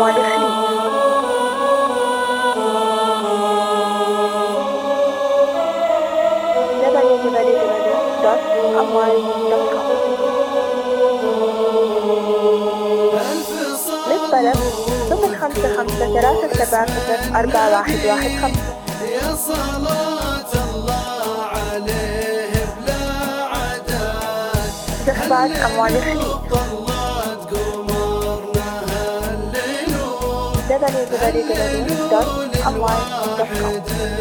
أموال الخليج. www.amwal.com. للطلب 055 377 4115. يا صلاة الله عليه بلا عدد. استخبار أموال الخليج. www.amwal.com.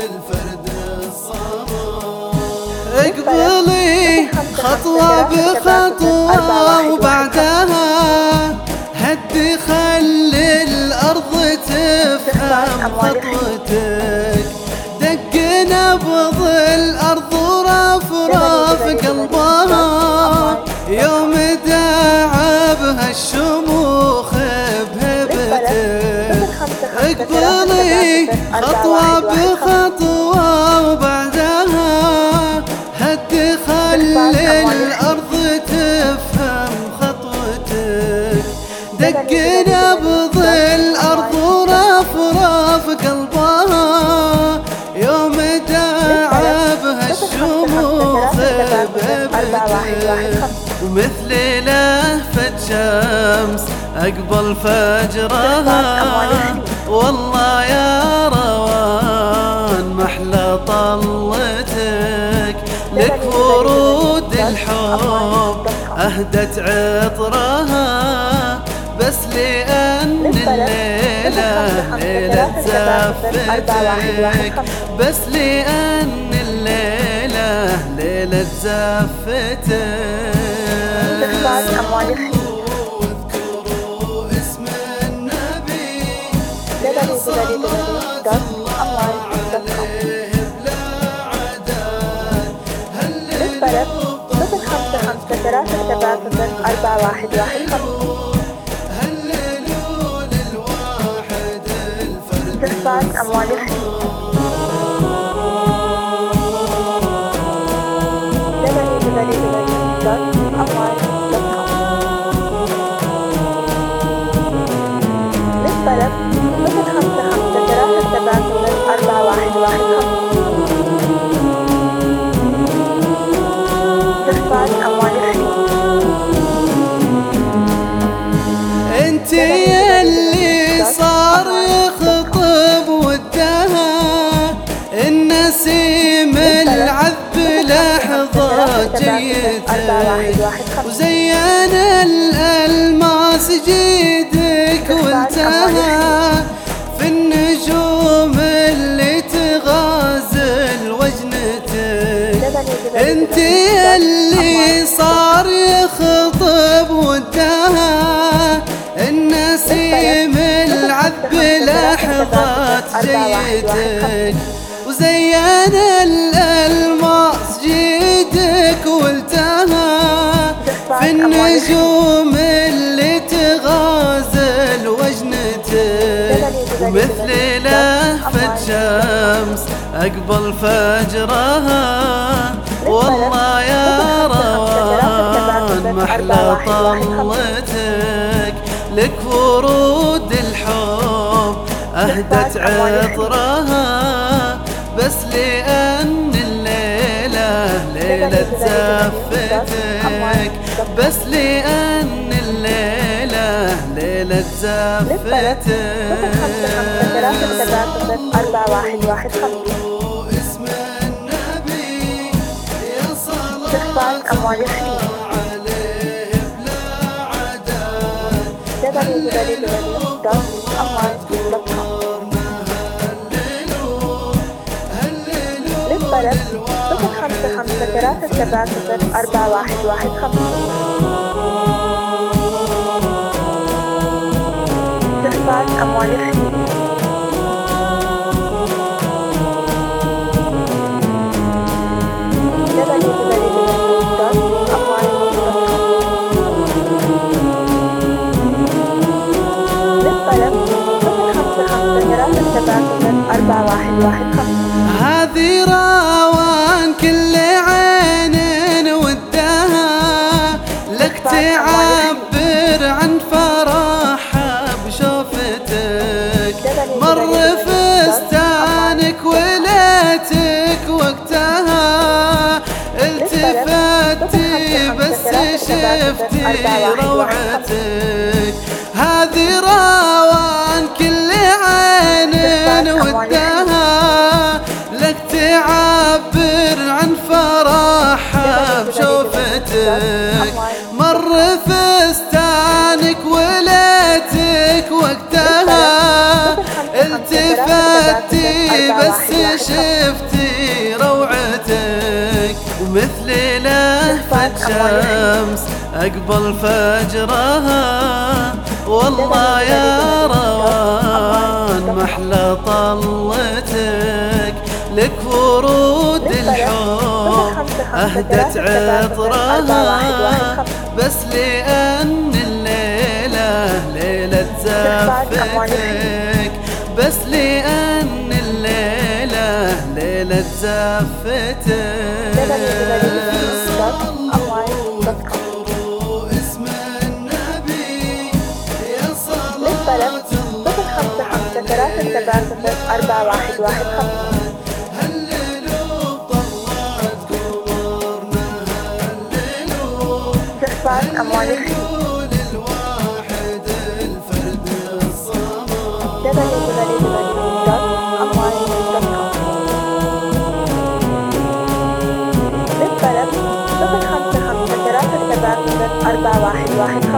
اقبلي خطوة بخطوة وبعدها هدي خلي الأرض تفهم خطوتك. دق نبض الأرض ورفرف قلبها يوم داعبها الشموخ بهبتك. اقبلي خطوة بخطوة وبعدها هدي خلي الأرض تفهم خطوتك. دق نبض الأرض ورفرف قلبها يوم داعبها الشموخ بهبتك. ومثل لهفة شمس أقبل فجرها والله يا روان محلى طلتك. لك ورود الحب أهدت عطرها بس لأن الليلة ليلة زفتك. بس لأن الليلة ليلة زفتك. واذكروا اسم النبي يا صلاة الله عليه بلا عدد. للطلب 055 377 هللوا للواحد الفرد. استخبار أموال الخليج. www.amwal.com. للطلب 055 377 استخبار أموال الخليج. انت يلي صار يخطب ودها النسيم العذب لحظة جيتك. وزين الألماس جيدك وانتهى في النجوم اللي تغازل وجنتك. انت يلي صار يخطب ودها النسيم العذب لحظات جيدك. وزين الألماس جيدك والتها في النجوم اللي تغازل وجنتك. ومثل لهفة شمس أقبل فجرها والله يا روان محلى طلتك. لك ورود الحب أهدت عطرها بس لأن الليلة ليلة زفتك. بس لأن الليلة ليلة زفتك. اسم النبي يا صلاة أموال الخليج. عليه بلا عدد. www.amwal.com. للطلب 055 377 4115. استخبار أموال الخليج. للطلب 055 377 4115. هذه روان كل عين ودها لك تعبر عن فرحها بشوفتك. شفتي روعتك. هذه روان كل عين ودها لك تعبر عن فرحها بشوفتك. مر فستانك وليتك وقتها التفتي بس شفتي روعتك. ومثل لهفة شمس أقبل فجرها والله يا روان محلى طلتك. لك ورود الحب أهدت عطرها بس لأن الليلة ليلة زفتك. بس لأن الليلة ليلة زفتك. اسم النبي يا صلاة الله 0553 هللوا طلعت قمرنا هللوا استخفاف أموال الخير. للواحد الفرد الصمد. www.amwalin.com. للطلب 0553 411